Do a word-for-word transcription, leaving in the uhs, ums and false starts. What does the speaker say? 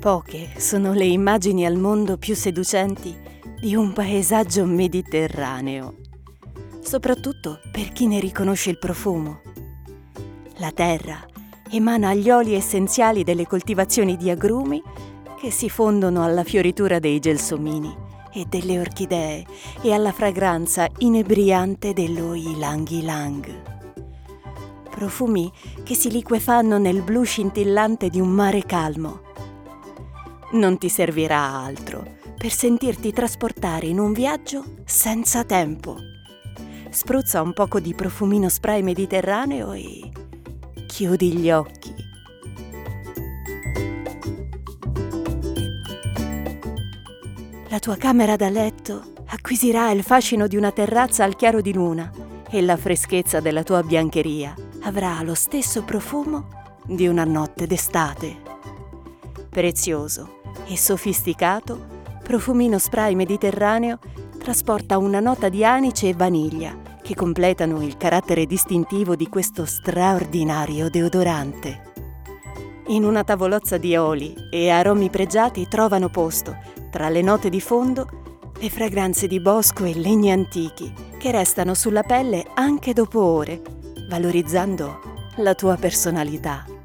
Poche sono le immagini al mondo più seducenti di un paesaggio mediterraneo, soprattutto per chi ne riconosce il profumo. La terra emana gli oli essenziali delle coltivazioni di agrumi che si fondono alla fioritura dei gelsomini e delle orchidee e alla fragranza inebriante dello ylang ylang. Profumi che si liquefanno nel blu scintillante di un mare calmo. Non ti servirà altro per sentirti trasportare in un viaggio senza tempo. Spruzza un poco di profumino spray mediterraneo e chiudi gli occhi. La tua camera da letto acquisirà il fascino di una terrazza al chiaro di luna e la freschezza della tua biancheria avrà lo stesso profumo di una notte d'estate. Prezioso e sofisticato, Profumino Spray Mediterraneo trasporta una nota di anice e vaniglia che completano il carattere distintivo di questo straordinario deodorante. In una tavolozza di oli e aromi pregiati trovano posto, tra le note di fondo, le fragranze di bosco e legni antichi che restano sulla pelle anche dopo ore, valorizzando la tua personalità.